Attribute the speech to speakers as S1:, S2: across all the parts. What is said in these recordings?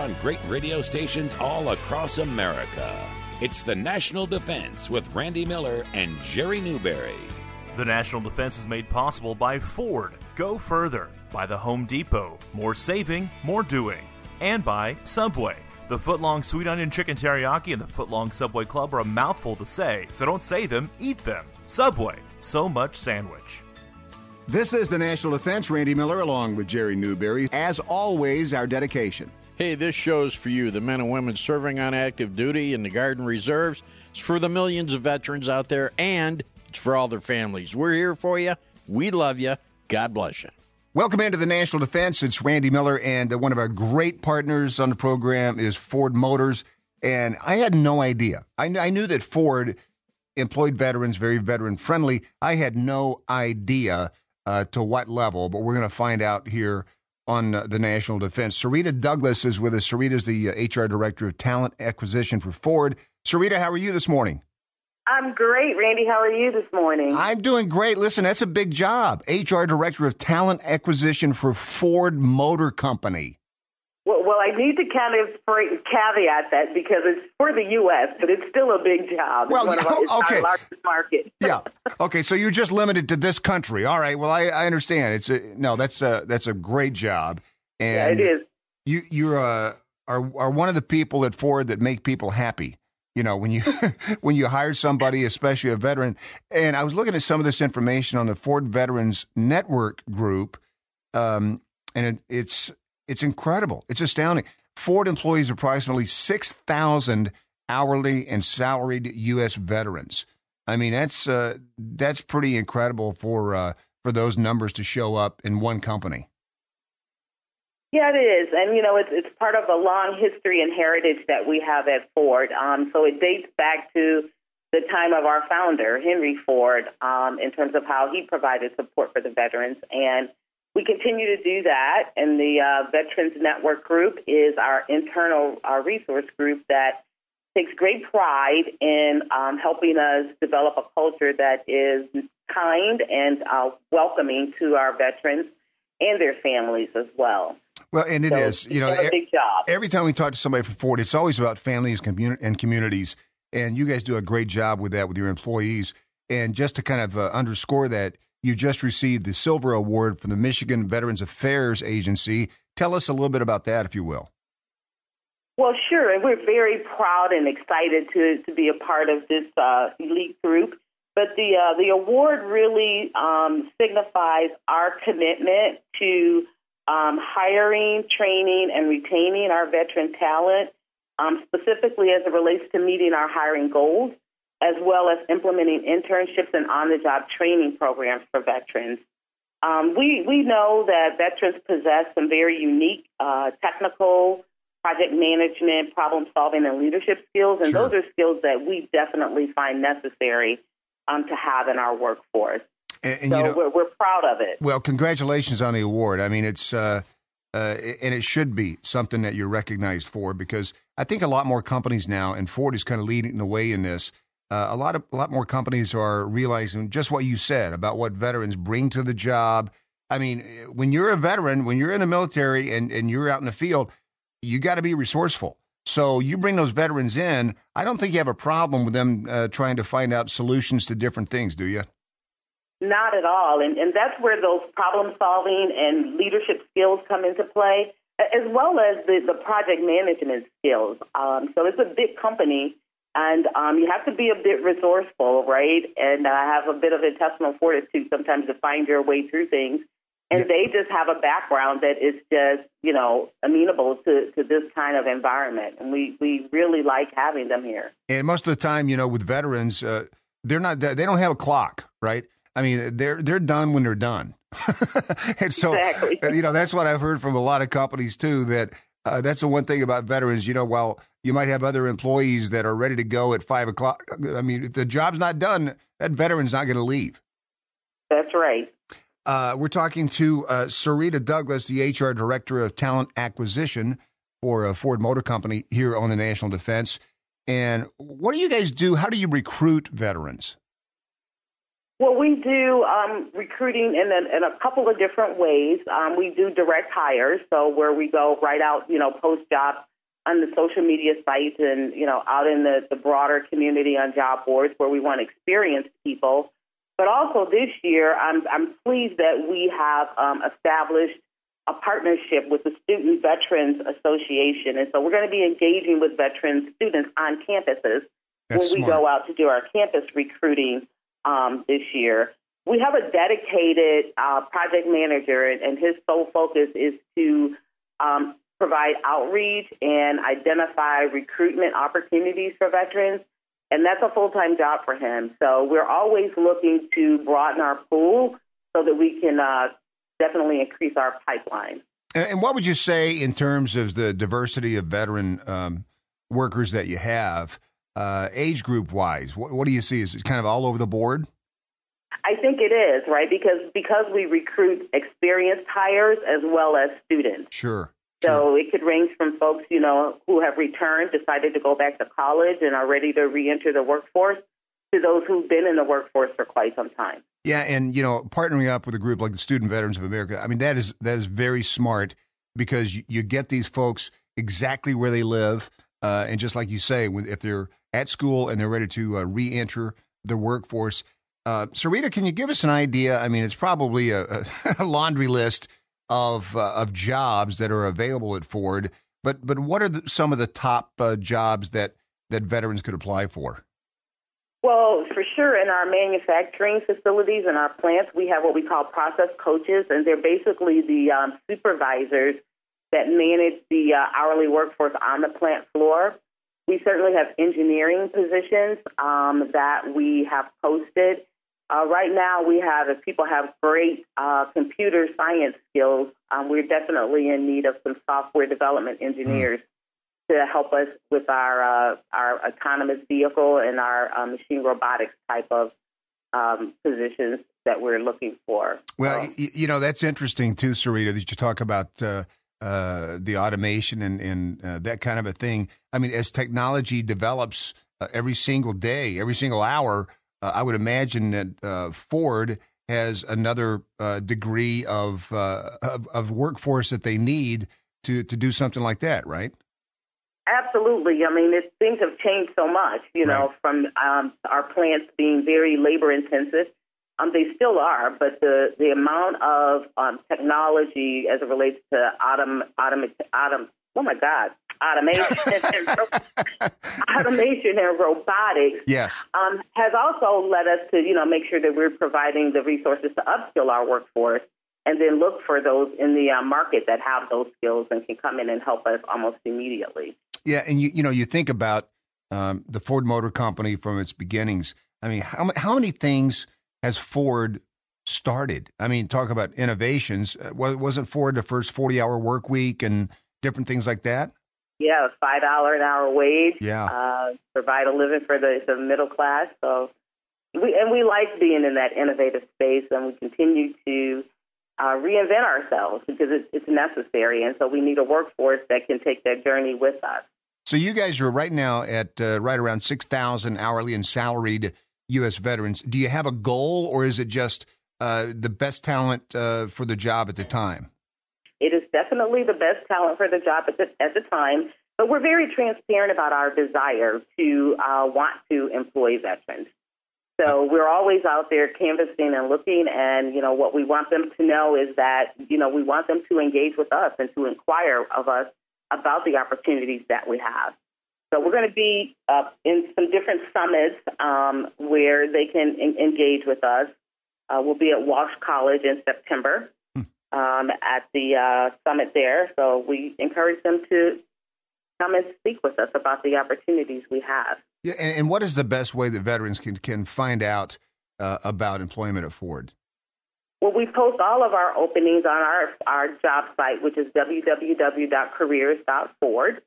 S1: on great radio stations all across America. It's the National Defense with Randy Miller and Jerry Newberry.
S2: The National Defense is made possible by Ford, Go Further, by the Home Depot, more saving, more doing, and by Subway. The footlong sweet onion chicken teriyaki and the footlong Subway Club are a mouthful to say, so don't say them, eat them. Subway, so much sandwich.
S3: This is the National Defense. Randy Miller along with Jerry Newberry. As always, our dedication.
S4: Hey, this show's for you, the men and women serving on active duty in the Guard and Reserves. It's for the millions of veterans out there, and it's for all their families. We're here for you. We love you. God bless you.
S3: Welcome into the National Defense. It's Randy Miller, and one of our great partners on the program is Ford Motors. And I had no idea. I knew that Ford employed veterans, very veteran-friendly. I had no idea to what level, but we're going to find out here on the National Defense. Sarita Douglas is with us. Sarita's the HR Director of Talent Acquisition for Ford. Sarita, how are you this morning?
S5: I'm great, Randy. How are you this morning?
S3: I'm doing great. Listen, that's a big job. HR Director of Talent Acquisition for Ford Motor Company.
S5: Well, I need to kind of caveat that because it's for the U.S., but it's still a big job.
S3: Well,
S5: it's our largest market.
S3: Yeah. Okay, so you're just limited to this country. All right. Well, I understand. That's a great job. And
S5: yeah, it
S3: is. You are one of the people at Ford that make people happy. You know, when you when you hire somebody, especially a veteran. And I was looking at some of this information on the Ford Veterans Network group, and it's incredible. It's astounding. Ford employs approximately 6,000 hourly and salaried U.S. veterans. I mean, that's pretty incredible for those numbers to show up in one company.
S5: Yeah, it is. And, you know, it's part of a long history and heritage that we have at Ford. So it dates back to the time of our founder, Henry Ford, in terms of how he provided support for the veterans. And we continue to do that, and the Veterans Network Group is our internal resource group that takes great pride in helping us develop a culture that is kind and welcoming to our veterans and their families as well.
S3: Well, and it is. You know,
S5: a big job.
S3: Every time we talk to somebody from Ford, it's always about families and communities, and you guys do a great job with that with your employees. And just to kind of underscore that, you just received the Silver Award from the Michigan Veterans Affairs Agency. Tell us a little bit about that, if you will.
S5: Well, sure. And we're very proud and excited to be a part of this elite group. But the award really signifies our commitment to hiring, training, and retaining our veteran talent, specifically as it relates to meeting our hiring goals, as well as implementing internships and on-the-job training programs for veterans. We know that veterans possess some very unique technical, project management, problem-solving, and leadership skills, and
S3: Sure.
S5: those are skills that we definitely find necessary to have in our workforce.
S3: And
S5: so
S3: you know,
S5: we're proud of it.
S3: well, congratulations on the award. I mean, it's and it should be something that you're recognized for, because I think a lot more companies now, and Ford is kind of leading the way in this. A lot more companies are realizing just what you said about what veterans bring to the job. I mean, when you're a veteran, when you're in the military and you're out in the field, you got to be resourceful. So you bring those veterans in. I don't think you have a problem with them trying to find out solutions to different things, do you?
S5: Not at all. And that's where those problem-solving and leadership skills come into play, as well as the project management skills. So it's a big company. And you have to be a bit resourceful, right? And have a bit of intestinal fortitude sometimes to find your way through things. And they just have a background that is just, you know, amenable to this kind of environment. And we really like having them here.
S3: And most of the time, you know, with veterans, they don't have a clock, right? I mean, they're done when they're done. And so,
S5: Exactly.
S3: You know, that's what I've heard from a lot of companies too, that that's the one thing about veterans. You know, while you might have other employees that are ready to go at 5 o'clock, I mean, if the job's not done, that veteran's not going to leave.
S5: That's right.
S3: We're talking to Sarita Douglas, the HR Director of Talent Acquisition for Ford Motor Company here on the National Defense. And what do you guys do? How do you recruit veterans?
S5: Well, we do recruiting in a couple of different ways. We do direct hires, so where we go right out, you know, post job on the social media sites and, out in the broader community on job boards where we want experienced people. But also this year, I'm pleased that we have established a partnership with the Student Veterans Association. And so we're going to be engaging with veteran students on campuses we go out to do our campus recruiting this year. We have a dedicated project manager, and his sole focus is to provide outreach and identify recruitment opportunities for veterans, and that's a full-time job for him. So we're always looking to broaden our pool so that we can definitely increase our pipeline.
S3: And what would you say in terms of the diversity of veteran workers that you have, age group-wise? What do you see? Is it kind of all over the board?
S5: I think it is, right? Because we recruit experienced hires as well as students.
S3: Sure.
S5: So it could range from folks, who have returned, decided to go back to college and are ready to reenter the workforce, to those who've been in the workforce for quite some time.
S3: Yeah, and partnering up with a group like the Student Veterans of America, I mean that is very smart, because you get these folks exactly where they live, and just like you say, if they're at school and they're ready to reenter the workforce. Sarita, can you give us an idea? I mean, it's probably a laundry list of jobs that are available at Ford, but what are some of the top jobs that veterans could apply for?
S5: Well, for sure, in our manufacturing facilities and our plants, we have what we call process coaches, and they're basically the supervisors that manage the hourly workforce on the plant floor. We certainly have engineering positions that we have posted. Right now, if people have great computer science skills, we're definitely in need of some software development engineers to help us with our autonomous vehicle and our machine robotics type of positions that we're looking for.
S3: Well, that's interesting too, Sarita, that you talk about the automation and that kind of a thing. I mean, as technology develops every single day, every single hour, I would imagine that Ford has another degree of workforce that they need to do something like that, right?
S5: Absolutely. I mean, things have changed so much,
S3: right.
S5: From our plants being very labor intensive. They still are, but the amount of technology as it relates to automation and robotics,
S3: yes,
S5: has also led us to make sure that we're providing the resources to upskill our workforce, and then look for those in the market that have those skills and can come in and help us almost immediately.
S3: Yeah, and you think about the Ford Motor Company from its beginnings. I mean, how many things has Ford started? I mean, talk about innovations. Wasn't Ford the first 40-hour work week and different things like that?
S5: Yeah, $5 an hour wage.
S3: Yeah,
S5: provide a living for the middle class. So, we like being in that innovative space, and we continue to reinvent ourselves because it's necessary, and so we need a workforce that can take that journey with us.
S3: So you guys are right now at right around 6,000 hourly and salaried U.S. veterans. Do you have a goal, or is it just the best talent for the job at the time?
S5: It is definitely the best talent for the job at the time, but we're very transparent about our desire to want to employ veterans. So we're always out there canvassing and looking, and, what we want them to know is that, we want them to engage with us and to inquire of us about the opportunities that we have. So we're going to be in some different summits where they can engage with us. We'll be at Walsh College in September at the summit there. So we encourage them to come and speak with us about the opportunities we have.
S3: Yeah, and what is the best way that veterans can find out about employment at Ford?
S5: Well, we post all of our openings on our job site, which is www.careers.ford.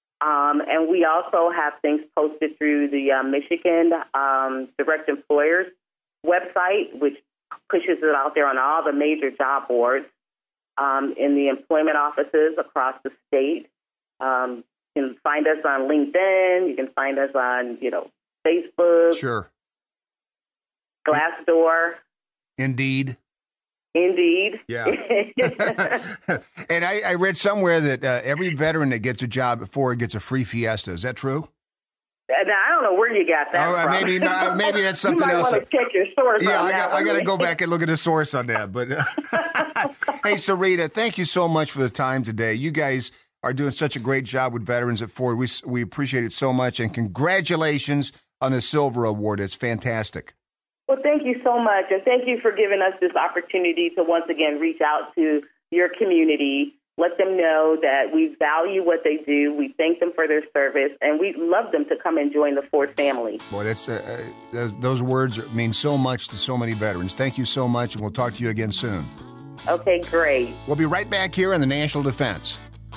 S5: And we also have things posted through the Michigan Direct Employers website, which pushes it out there on all the major job boards in the employment offices across the state. You can find us on LinkedIn. You can find us on, Facebook.
S3: Sure.
S5: Glassdoor.
S3: Indeed.
S5: Indeed.
S3: Yeah. And I read somewhere that every veteran that gets a job at Ford gets a free Fiesta. Is that true?
S5: Now, I don't know where you got that from.
S3: Maybe that's something
S5: you might
S3: else.
S5: Want to check your source.
S3: Yeah,
S5: on
S3: I got to go back and look at the source on that. But hey, Sarita, thank you so much for the time today. You guys are doing such a great job with veterans at Ford. We appreciate it so much, and congratulations on the Silver Award. It's fantastic.
S5: Well, thank you so much, and thank you for giving us this opportunity to once again reach out to your community. Let them know that we value what they do. We thank them for their service, and we love them to come and join the Ford family.
S3: Boy, that's those words mean so much to so many veterans. Thank you so much, and we'll talk to you again soon.
S5: Okay, great.
S3: We'll be right back here on the National Defense.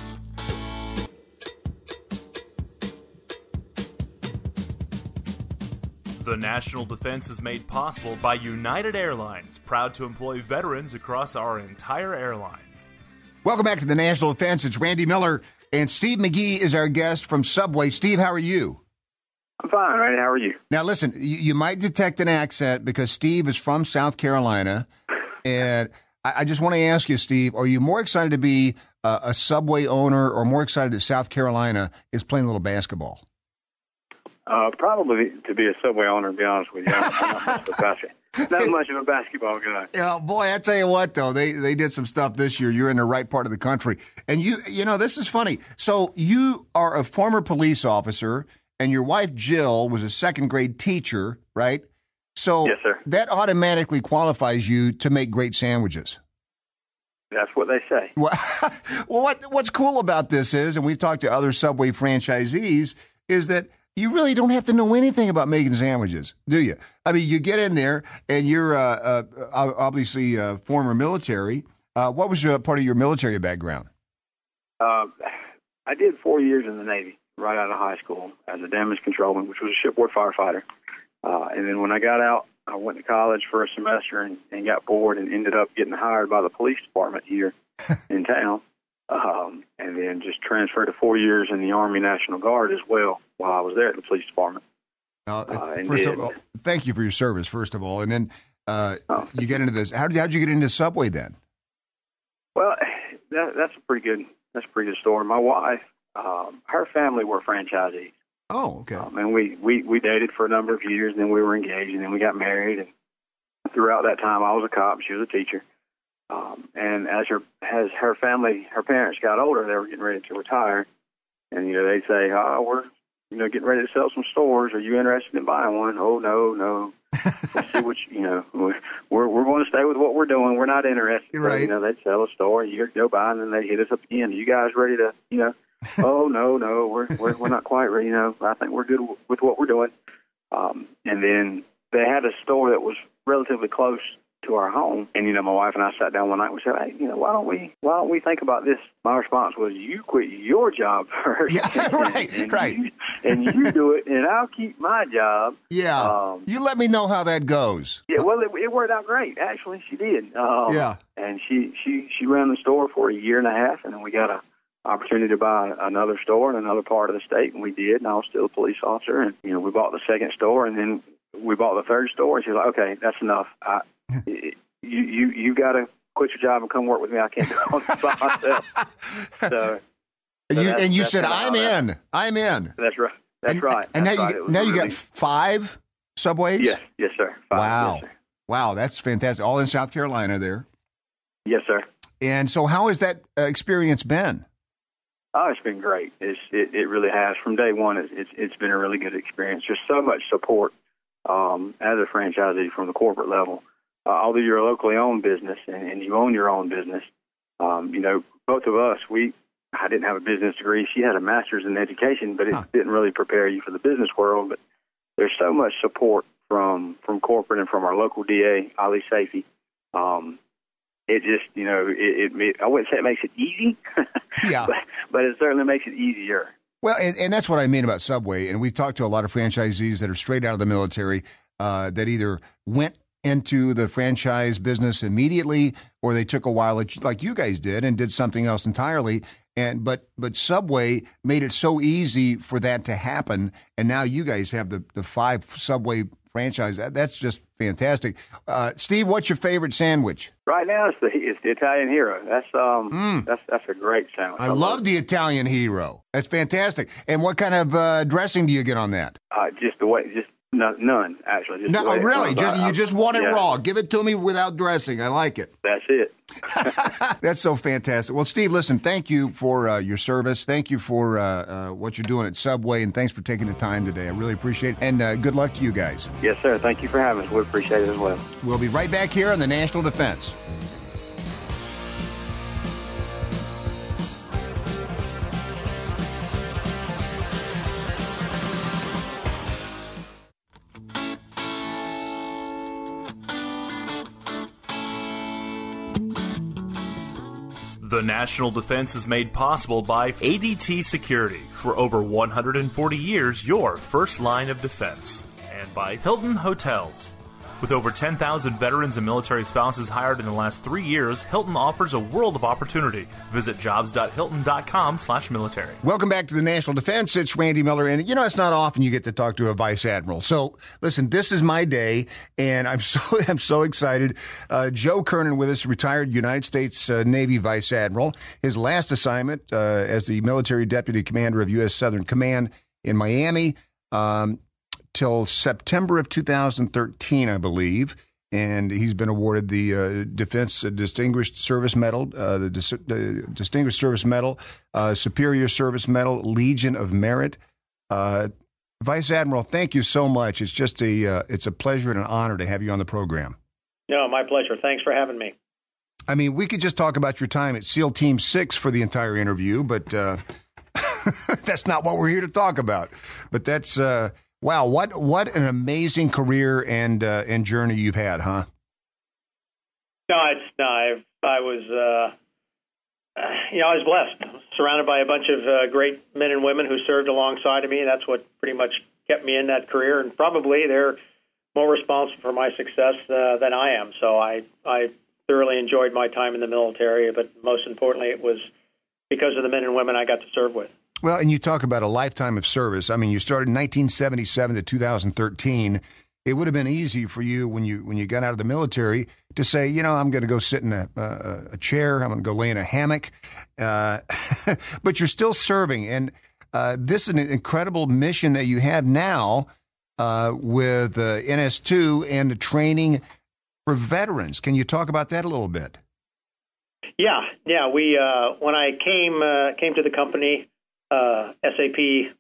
S2: The National Defense is made possible by United Airlines, proud to employ veterans across our entire airline.
S3: Welcome back to the National Defense. It's Randy Miller, and Steve McGee is our guest from Subway. Steve, how are you?
S6: I'm fine, Randy. How are you?
S3: Now, listen, you might detect an accent because Steve is from South Carolina, and I just want to ask you, Steve, are you more excited to be a Subway owner or more excited that South Carolina is playing a little basketball?
S6: Probably to be a Subway owner, to be honest with you. I'm not much of a basketball guy.
S3: Yeah, boy, I tell you what, though, they did some stuff this year. You're in the right part of the country. And you know, this is funny. So you are a former police officer, and your wife, Jill, was a second grade teacher, right? So
S6: yes, sir.
S3: That automatically qualifies you to make great sandwiches.
S6: That's what they say.
S3: Well, what's cool about this is, and we've talked to other Subway franchisees, is that you really don't have to know anything about making sandwiches, do you? I mean, you get in there, and you're obviously former military. What was part of your military background?
S6: I did 4 years in the Navy right out of high school as a damage controlman, which was a shipboard firefighter. And then when I got out, I went to college for a semester and got bored and ended up getting hired by the police department here in town. And then just transferred to 4 years in the Army National Guard as well while I was there at the police department.
S3: First of all, thank you for your service, first of all. And then you get into this. How'd you get into Subway then?
S6: Well, that's a pretty good story. My wife, her family were franchisees.
S3: Oh, okay.
S6: And we dated for a number of years, and then we were engaged, and then we got married. And throughout that time, I was a cop, she was a teacher. And as her family, her parents got older, they were getting ready to retire. And, you know, they'd say, we're, you know, getting ready to sell some stores. Are you interested in buying one? Oh, no. Let's see what we're going to stay with what we're doing. We're not interested.
S3: Right.
S6: So, you know, they'd sell a store, you go by, and then they hit us up again. Are you guys ready to, you know, oh, no, we're not quite ready. You know, I think we're good with what we're doing. And then they had a store that was relatively close to our home. And, you know, my wife and I sat down one night and we said, hey, you know, why don't we think about this? My response was, you quit your job first.
S3: Yeah, right.
S6: And you do it, and I'll keep my job.
S3: Yeah. You let me know how that goes.
S6: Yeah, well, it worked out great. Actually, she did.
S3: Yeah.
S6: And she ran the store for a year and a half, and then we got an opportunity to buy another store in another part of the state, and we did. And I was still a police officer, and, you know, we bought the second store, and then we bought the third store, and she was like, okay, that's enough. You got to quit your job and come work with me. I can't do it by myself. So,
S3: you said, I'm in.
S6: That's right. That's right.
S3: And
S6: that's
S3: now you got 5 Subways?
S6: Yes, sir. 5.
S3: Wow.
S6: Yes, sir.
S3: Wow, that's fantastic. All in South Carolina there.
S6: Yes, sir.
S3: And so how has that experience been?
S6: Oh, it's been great. It really has. From day one, it's been a really good experience. There's so much support as a franchisee from the corporate level. Although you're a locally owned business and you own your own business, you know, both of us, I didn't have a business degree. She had a master's in education, but it didn't really prepare you for the business world. But there's so much support from corporate and from our local DA, Ali Safi. It just, you know, I wouldn't say it makes it easy,
S3: yeah,
S6: but it certainly makes it easier.
S3: Well, and that's what I mean about Subway. And we've talked to a lot of franchisees that are straight out of the military that either went into the franchise business immediately, or they took a while, like you guys did, and did something else entirely. But Subway made it so easy for that to happen, and now you guys have the 5 Subway franchise. That's just fantastic. Steve, what's your favorite sandwich?
S6: Right now, it's the Italian Hero. That's a great sandwich.
S3: I love the Italian Hero. That's fantastic. And what kind of dressing do you get on that?
S6: None, actually.
S3: No, really? You just want it raw. Give it to me without dressing. I like it.
S6: That's it.
S3: That's so fantastic. Well, Steve, listen, thank you for your service. Thank you for what you're doing at Subway, and thanks for taking the time today. I really appreciate it. And good luck to you guys.
S6: Yes, sir. Thank you for having us. We appreciate it as well.
S3: We'll be right back here on the National Defense.
S2: The National Defense is made possible by ADT Security. For over 140 years, your first line of defense. And by Hilton Hotels. With over 10,000 veterans and military spouses hired in the last 3 years, Hilton offers a world of opportunity. Visit jobs.hilton.com/military.
S3: Welcome back to the National Defense. It's Randy Miller. And, it's not often you get to talk to a vice admiral. So, listen, this is my day, and I'm so excited. Joe Kernan with us, retired United States Navy vice admiral. His last assignment as the military deputy commander of U.S. Southern Command in Miami, till September of 2013, I believe, and he's been awarded the Defense Distinguished Service Medal, the Distinguished Service Medal, Superior Service Medal, Legion of Merit. Vice Admiral, thank you so much. It's just it's a pleasure and an honor to have you on the program.
S7: No, my pleasure. Thanks for having me.
S3: I mean, we could just talk about your time at SEAL Team 6 for the entire interview, but that's not what we're here to talk about. But that's wow, what an amazing career and journey you've had, huh?
S7: I was blessed, surrounded by a bunch of great men and women who served alongside of me. That's what pretty much kept me in that career, and probably they're more responsible for my success than I am. So I thoroughly enjoyed my time in the military, but most importantly, it was because of the men and women I got to serve with.
S3: Well, and you talk about a lifetime of service. I mean, you started in 1977 to 2013. It would have been easy for you when you got out of the military to say, I'm going to go sit in a chair. I'm going to go lay in a hammock. But you're still serving. And this is an incredible mission that you have now with NS2 and the training for veterans. Can you talk about that a little bit?
S7: Yeah. We when I came to the company, SAP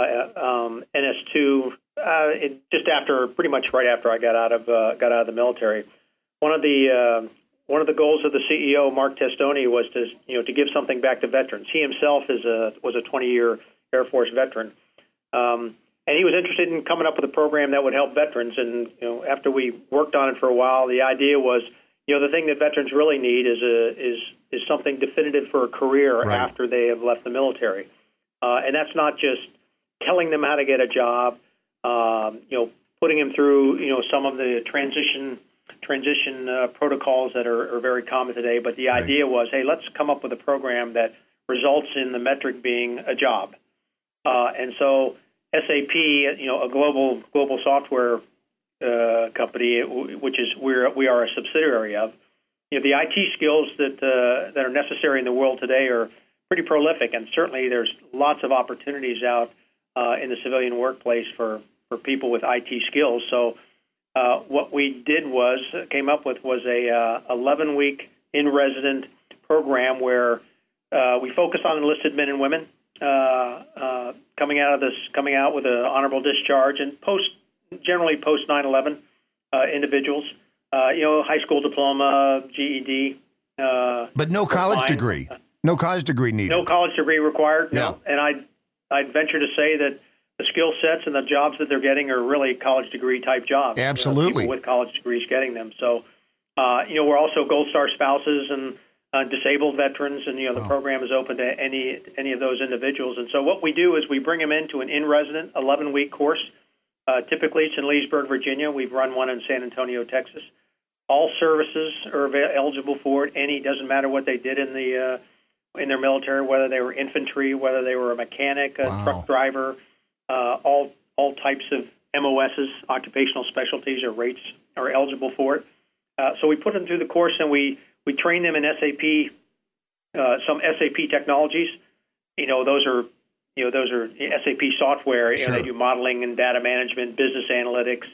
S7: NS2, pretty much right after I got out of the military. One of the goals of the CEO, Mark Testoni, was to give something back to veterans. He himself was a 20-year Air Force veteran, and he was interested in coming up with a program that would help veterans. And after we worked on it for a while, the idea was, the thing that veterans really need is something definitive for a career after they have left the military. And that's not just telling them how to get a job, putting them through, some of the transition protocols that are very common today. But the idea was, hey, let's come up with a program that results in the metric being a job. And so SAP, a global software company, which is we are a subsidiary of, the IT skills that are necessary in the world today are pretty prolific, and certainly there's lots of opportunities out in the civilian workplace for people with IT skills. So what we came up with was a 11-week in-resident program where we focus on enlisted men and women coming out with an honorable discharge, and generally post 9/11 individuals, high school diploma, GED,
S3: but no college degree. No college degree needed.
S7: No college degree required.
S3: Yeah.
S7: No. And I'd venture to say that the skill sets and the jobs that they're getting are really college degree type jobs.
S3: Absolutely.
S7: People with college degrees getting them. So, we're also Gold Star spouses and disabled veterans, and the program is open to any of those individuals. And so what we do is we bring them into an in-resident 11-week course. Typically, it's in Leesburg, Virginia. We've run one in San Antonio, Texas. All services are eligible for it. Doesn't matter what they did in their military, whether they were infantry, whether they were a mechanic, a truck driver, all types of MOSs, occupational specialties, or rates are eligible for it. So we put them through the course, and we train them in SAP, some SAP technologies. Those are SAP software.
S3: Sure.
S7: They do modeling and data management, business analytics.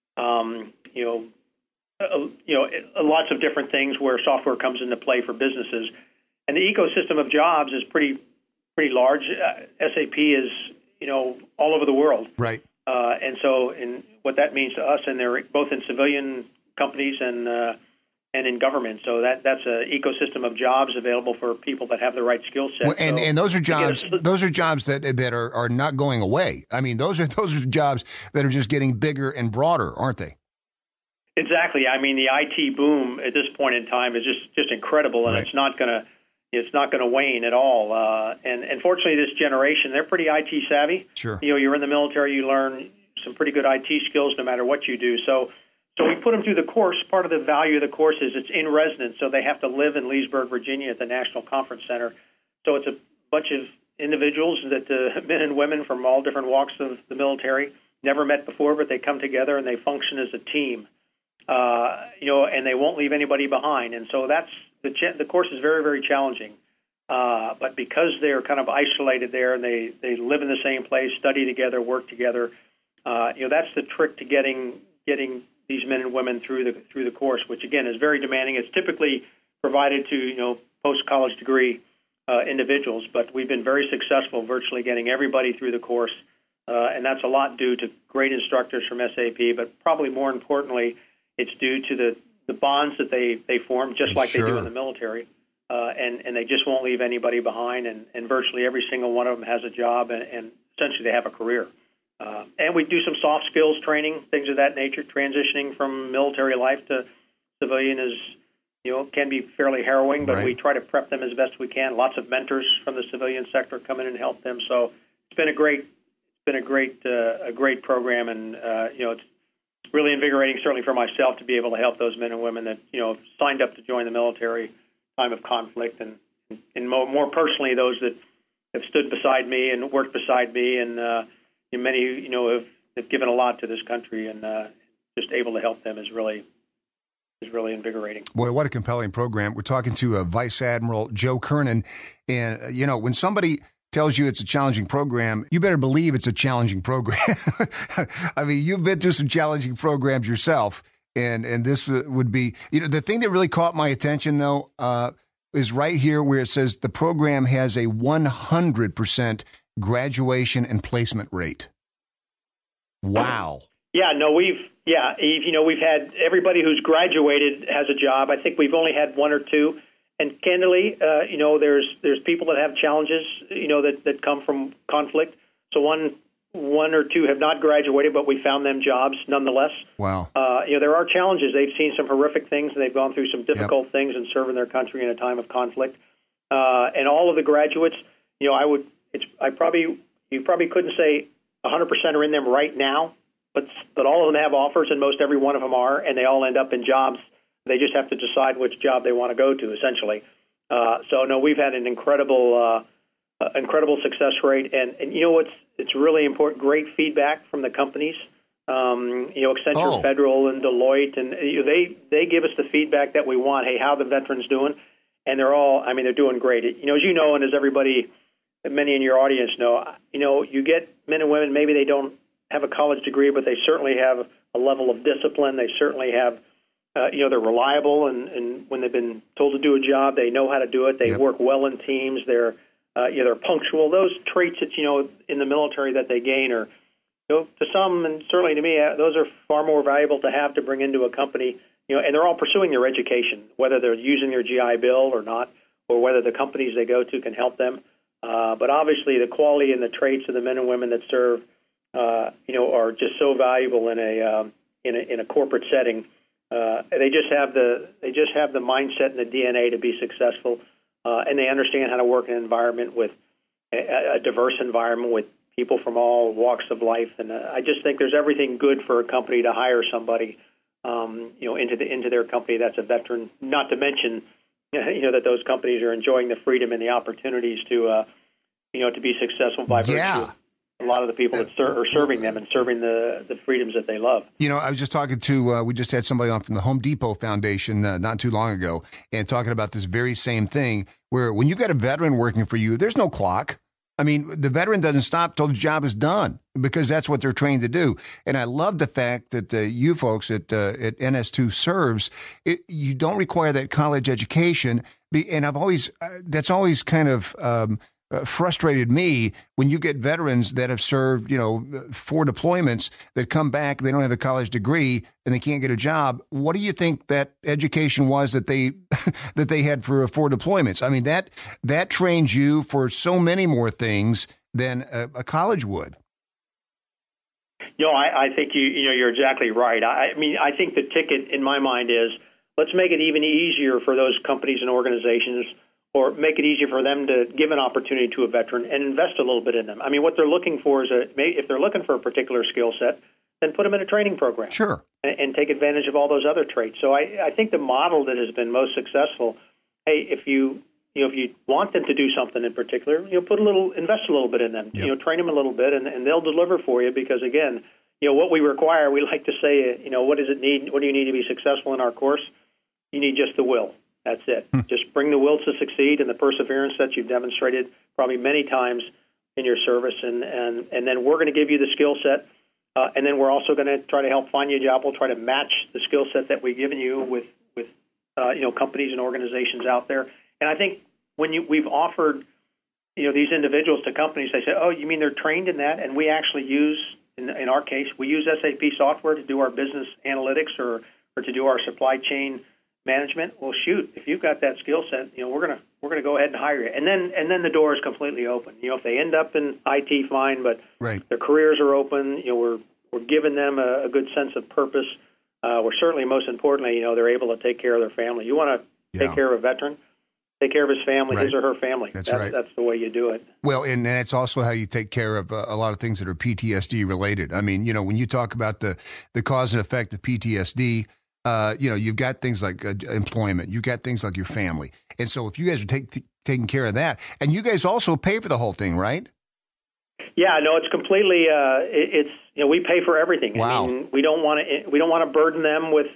S7: Lots of different things where software comes into play for businesses, and the ecosystem of jobs is pretty large. SAP is all over the world,
S3: right?
S7: And what that means to us, and they're both in civilian companies and in government. So that's an ecosystem of jobs available for people that have the right skill set.
S3: Well, and those are jobs. Those are jobs that are not going away. I mean, those are jobs that are just getting bigger and broader, aren't they?
S7: Exactly. I mean, the IT boom at this point in time is just incredible, and it's not going to wane at all. And fortunately, this generation, they're pretty IT savvy.
S3: Sure.
S7: You're in the military, you learn some pretty good IT skills no matter what you do. So we put them through the course. Part of the value of the course is it's in residence, so they have to live in Leesburg, Virginia, at the National Conference Center. So it's a bunch of individuals that men and women from all different walks of the military, never met before, but they come together and they function as a team. And they won't leave anybody behind. And so that's the course is very, very challenging. But because they're kind of isolated there and they live in the same place, study together, work together, that's the trick to getting these men and women through the course, which again is very demanding. It's typically provided to post-college degree individuals, but we've been very successful virtually getting everybody through the course, and that's a lot due to great instructors from SAP, but probably more importantly, it's due to the bonds that they form, just like they do in the military, and they just won't leave anybody behind, and virtually every single one of them has a job, and essentially they have a career. And we do some soft skills training, things of that nature. Transitioning from military life to civilian can be fairly harrowing, but we try to prep them as best we can. Lots of mentors from the civilian sector come in and help them. So it's been a great program, and it's really invigorating, certainly for myself, to be able to help those men and women that signed up to join the military time of conflict, and more personally those that have stood beside me and worked beside me, and many have given a lot to this country, and just able to help them is really invigorating. Boy,
S3: what a compelling program. We're talking to Vice Admiral Joe Kernan, and when somebody tells you it's a challenging program, you better believe it's a challenging program. I mean, you've been through some challenging programs yourself, and this would be, the thing that really caught my attention, though, is right here where it says the program has a 100% graduation and placement rate. Wow.
S7: Yeah, no, we've had everybody who's graduated has a job. I think we've only had one or two. And candidly, there's people that have challenges, that come from conflict. So one or two have not graduated, but we found them jobs nonetheless.
S3: Wow.
S7: There are challenges. They've seen some horrific things, and they've gone through some difficult things in serving their country in a time of conflict. And all of the graduates, you probably couldn't say 100% are in them right now, but all of them have offers, and most every one of them are, and they all end up in jobs. They just have to decide which job they want to go to, essentially. So, no, we've had an incredible success rate. And it's really important, great feedback from the companies, Accenture Federal and Deloitte. And they give us the feedback that we want. Hey, how are the veterans doing? And they're doing great. As you know, and as many in your audience know, you get men and women, maybe they don't have a college degree, but they certainly have a level of discipline. They certainly have they're reliable, and when they've been told to do a job, they know how to do it. They work well in teams. They're punctual. Those traits that in the military that they gain are, to some, and certainly to me, those are far more valuable to have to bring into a company. And they're all pursuing their education, whether they're using their GI Bill or not, or whether the companies they go to can help them. But obviously, the quality and the traits of the men and women that serve, are just so valuable in a corporate setting. They just have the mindset and the DNA to be successful, and they understand how to work in an environment with a diverse environment with people from all walks of life. And I just think there's everything good for a company to hire somebody, into their company that's a veteran. Not to mention, that those companies are enjoying the freedom and the opportunities to be successful by virtue a lot of the people that are serving them and serving the freedoms that they love.
S3: I was just talking to, we just had somebody on from the Home Depot Foundation not too long ago and talking about this very same thing where when you've got a veteran working for you, there's no clock. I mean, the veteran doesn't stop till the job is done because that's what they're trained to do. And I love the fact that you folks at NS2 Serves, you don't require that college education. And I've always, that's always kind of frustrated me when you get veterans that have served, 4 deployments that come back, they don't have a college degree and they can't get a job. What do you think that education was that they that they had for 4 deployments? I mean, that trains you for so many more things than a college would.
S7: I think you're exactly right. I mean, I think the ticket in my mind is let's make it even easier for those companies and organizations, or make it easier for them to give an opportunity to a veteran and invest a little bit in them. I mean, what they're looking for is if they're looking for a particular skill set, then put them in a training program.
S3: Sure.
S7: And take advantage of all those other traits. So I think the model that has been most successful, hey, if you want them to do something in particular, invest a little bit in them.
S3: Yep.
S7: Train them a little bit, and they'll deliver for you. Because again, what we require, we like to say, what does it need? What do you need to be successful in our course? You need just the will. That's it. Just bring the will to succeed and the perseverance that you've demonstrated probably many times in your service, and then we're going to give you the skill set, and then we're also going to try to help find you a job. We'll try to match the skill set that we've given you with companies and organizations out there. And I think when we've offered these individuals to companies, they say, oh, you mean they're trained in that? And we actually use, in our case, we use SAP software to do our business analytics or to do our supply chain management. Well, shoot, if you've got that skill set, we're gonna go ahead and hire you, and then the door is completely open. If they end up in IT, fine, but
S3: right.
S7: Their careers are open. We're giving them a good sense of purpose. We're certainly, most importantly, they're able to take care of their family. You want to take care of a veteran, take care of his family,
S3: right.
S7: his or her family.
S3: That's right.
S7: That's the way you do it.
S3: Well, and that's also how you take care of a lot of things that are PTSD related. I mean, when you talk about the cause and effect of PTSD. You've got things like employment, you've got things like your family. And so if you guys are taking care of that, and you guys also pay for the whole thing, right?
S7: Yeah, no, it's completely, we pay for everything.
S3: Wow.
S7: I mean, we don't want to burden them with,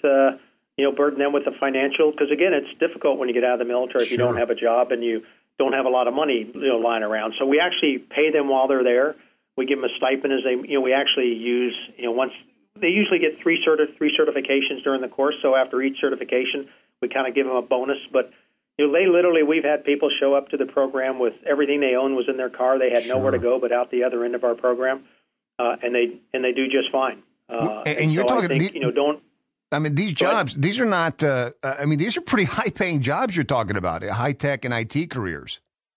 S7: the financial, because again, it's difficult when you get out of the military if you don't have a job and you don't have a lot of money, lying around. So we actually pay them while they're there. We give them a stipend as they, we actually use, once. They usually get three certifications during the course, so after each certification, we kind of give them a bonus. But we've had people show up to the program with everything they owned was in their car. They had nowhere to go but out the other end of our program, and they do just fine.
S3: And you're
S7: so
S3: talking,
S7: I think, don't.
S3: I mean, these jobs, these are not. These are pretty high-paying jobs you're talking about, high-tech and IT careers.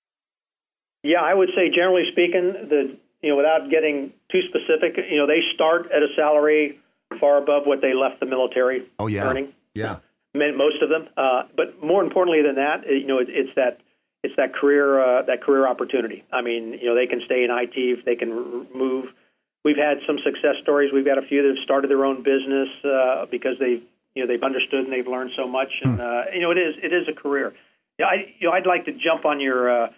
S7: Yeah, I would say generally speaking, without getting too specific, they start at a salary far above what they left the military earning.
S3: Yeah.
S7: Most of them. But more importantly than that, it's that career opportunity. I mean, they can stay in IT if they can move. We've had some success stories. We've got a few that have started their own business because they've understood and they've learned so much. And it is a career. I'd like to jump on your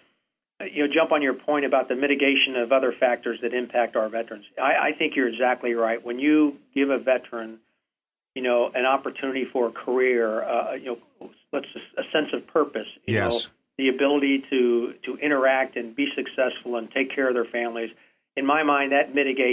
S7: point about the mitigation of other factors that impact our veterans. I think you're exactly right. When you give a veteran, an opportunity for a career, a sense of purpose, the ability to interact and be successful and take care of their families, in my mind, that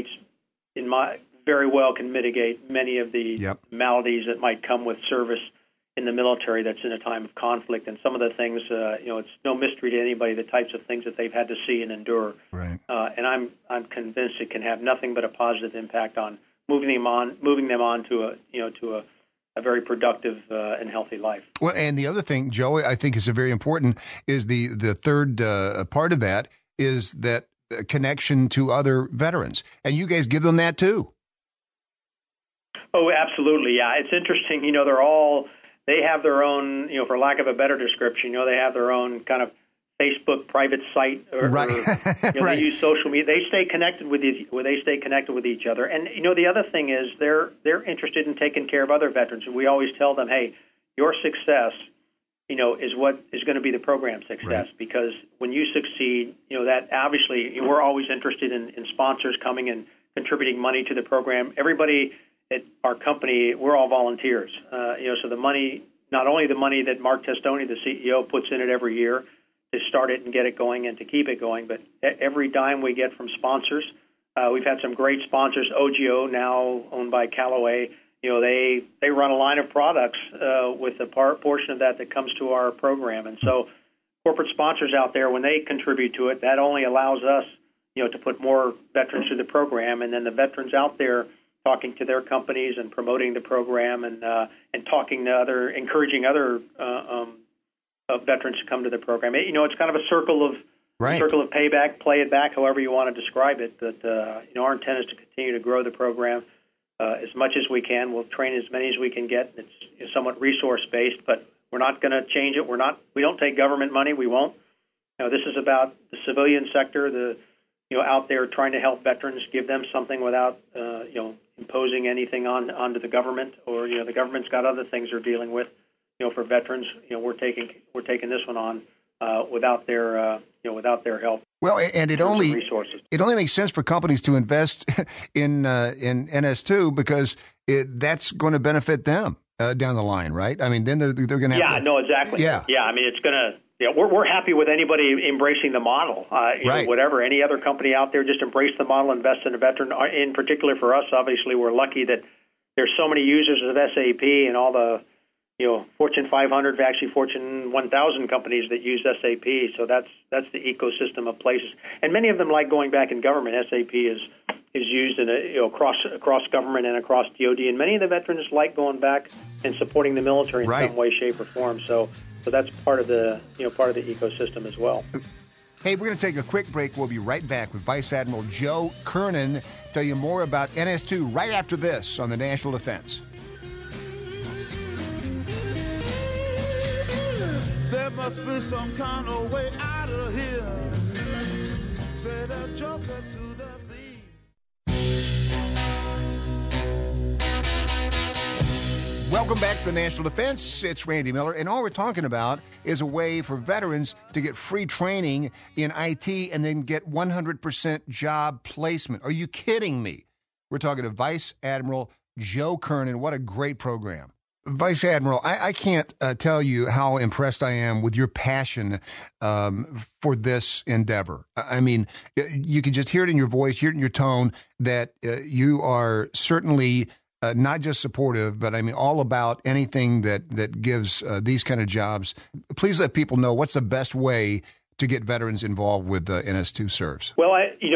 S7: very well can mitigate many of the maladies that might come with service in the military that's in a time of conflict. And some of the things, it's no mystery to anybody the types of things that they've had to see and endure.
S3: Right.
S7: And I'm convinced it can have nothing but a positive impact on moving them on to a very productive and healthy life.
S3: Well, and the other thing, Joe, I think is very important is the third part of that is that connection to other veterans, and you guys give them that too.
S7: Oh, absolutely. Yeah, it's interesting. They have their own, for lack of a better description, they have their own kind of Facebook private site, or
S3: right.
S7: They use social media. They stay connected with each other. And the other thing is they're interested in taking care of other veterans. And we always tell them, hey, your success is what is going to be the program success. Right. Because when you succeed, that obviously we're always interested in sponsors coming and contributing money to the program. Everybody at our company, we're all volunteers. So the money, not only the money that Mark Testoni, the CEO, puts in it every year to start it and get it going and to keep it going, but every dime we get from sponsors. We've had some great sponsors. OGO, now owned by Callaway, they run a line of products with a portion of that comes to our program. And so corporate sponsors out there, when they contribute to it, that only allows us, to put more veterans through the program. And then the veterans out there talking to their companies and promoting the program and talking to encouraging other veterans to come to the program. It's kind of a circle of payback, play it back, however you want to describe it. But our intent is to continue to grow the program as much as we can. We'll train as many as we can get. It's somewhat resource-based, but we're not going to change it. We don't take government money. We won't. This is about the civilian sector, out there trying to help veterans, give them something without, imposing anything onto the government, or the government's got other things they're dealing with. For veterans, we're taking this one on without their help.
S3: Well, and it only makes sense for companies to invest in NS2 because that's going to benefit them down the line, right? I mean, then they're going to have.
S7: Yeah, no, exactly. Yeah. I mean, it's going to. We're happy with anybody embracing the model.
S3: Right.
S7: Whatever, any other company out there, just embrace the model, invest in a veteran. In particular for us, obviously, we're lucky that there's so many users of SAP and all the Fortune 500, actually Fortune 1000 companies that use SAP. So that's the ecosystem of places, and many of them like going back in government. SAP is used in across government and across DoD, and many of the veterans like going back and supporting the military in some way, shape, or form. So that's part of the ecosystem as well.
S3: Hey, we're going to take a quick break. We'll be right back with Vice Admiral Joe Kernan. Tell you more about NS2 right after this on the National Defense.
S8: There must be some kind of way out of here. Said a joker to the thief.
S3: Welcome back to the National Defense. It's Randy Miller, and all we're talking about is a way for veterans to get free training in IT and then get 100% job placement. Are you kidding me? We're talking to Vice Admiral Joe Kernan. What a great program. Vice Admiral, I can't tell you how impressed I am with your passion for this endeavor. I mean, you can just hear it in your voice, hear it in your tone, that you are certainly not just supportive, but I mean all about anything that gives these kind of jobs. Please let people know what's the best way to get veterans involved with NS2 Serves.
S7: Well,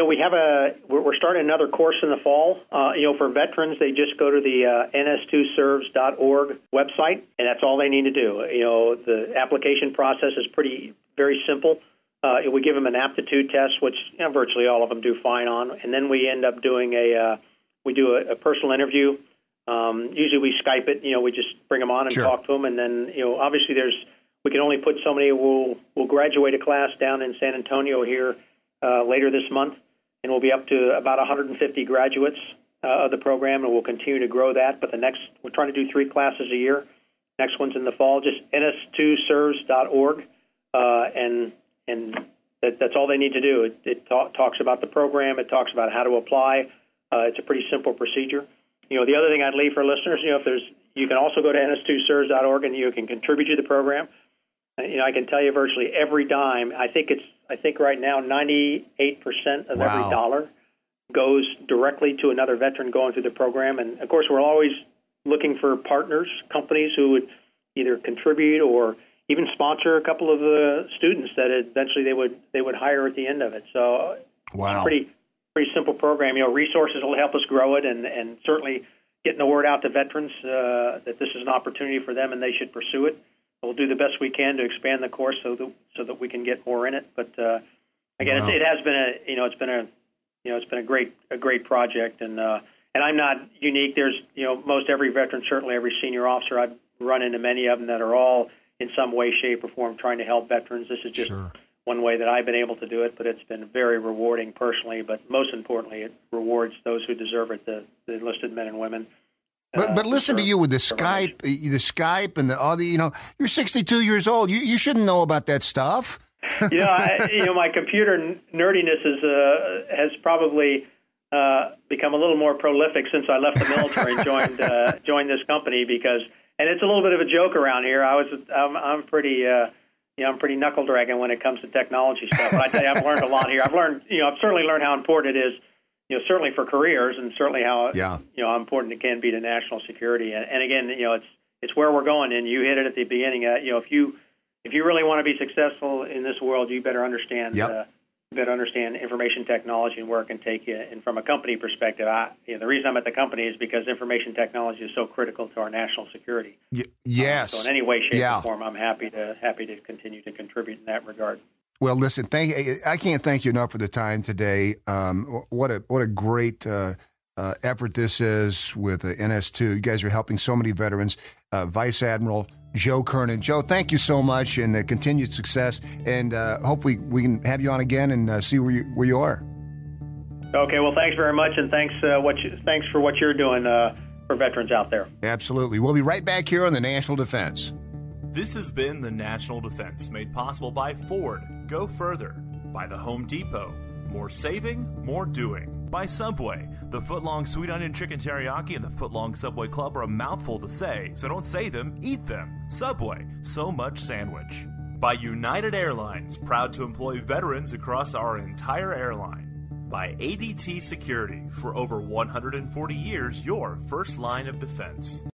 S7: we're starting another course in the fall. For veterans, they just go to the ns2serves.org website, and that's all they need to do. The application process is very simple. We give them an aptitude test, which virtually all of them do fine on, and then we end up doing a personal interview. Usually we Skype it. We just bring them on and talk to them, and then obviously we can only put so many. We'll graduate a class down in San Antonio here later this month, and we'll be up to about 150 graduates of the program, and we'll continue to grow that. But we're trying to do 3 classes a year. Next one's in the fall. Just ns2serves.org, and that's all they need to do. It talks about the program. It talks about how to apply. It's a pretty simple procedure. The other thing I'd leave for listeners, you can also go to ns2serves.org and you can contribute to the program. I can tell you virtually every dime. I think right now 98% of every dollar goes directly to another veteran going through the program. And of course, we're always looking for partners, companies who would either contribute or even sponsor a couple of the students that eventually they would hire at the end of it. So it's a pretty simple program. Resources will help us grow it, and certainly getting the word out to veterans that this is an opportunity for them and they should pursue it. We'll do the best we can to expand the course so that we can get more in it. But again, it has been it's been a great project, and I'm not unique. There's most every veteran, certainly every senior officer, I've run into many of them that are all in some way, shape, or form trying to help veterans. This is just one way that I've been able to do it, but it's been very rewarding personally. But most importantly, it rewards those who deserve it, the enlisted men and women.
S3: But listen to you with the Skype and all the, you're 62 years old. You shouldn't know about that stuff.
S7: My computer nerdiness has probably become a little more prolific since I left the military and joined this company and it's a little bit of a joke around here. I'm pretty I'm pretty knuckle dragging when it comes to technology stuff. But I tell you, I've learned a lot here. I've certainly learned how important it is, certainly for careers, and certainly how how important it can be to national security. And again, it's where we're going. And you hit it at the beginning. If you really want to be successful in this world, you better understand information technology and where it can take you. And from a company perspective, the reason I'm at the company is because information technology is so critical to our national security.
S3: Yes.
S7: So in any way, shape, or form, I'm happy to continue to contribute in that regard.
S3: Well, listen, I can't thank you enough for the time today. What a great effort this is with NS2. You guys are helping so many veterans. Vice Admiral Joe Kernan. Joe, thank you so much, and continued success. And hope we can have you on again and see where you are.
S7: Okay. Well, thanks very much, and thanks for what you're doing for veterans out there.
S3: Absolutely. We'll be right back here on the National Defense.
S2: This has been the National Defense, made possible by Ford. Go further. By the Home Depot. More saving, more doing. By Subway. The footlong sweet onion chicken teriyaki and the footlong Subway Club are a mouthful to say, so don't say them, eat them. Subway. So much sandwich. By United Airlines. Proud to employ veterans across our entire airline. By ADT Security. For over 140 years, your first line of defense.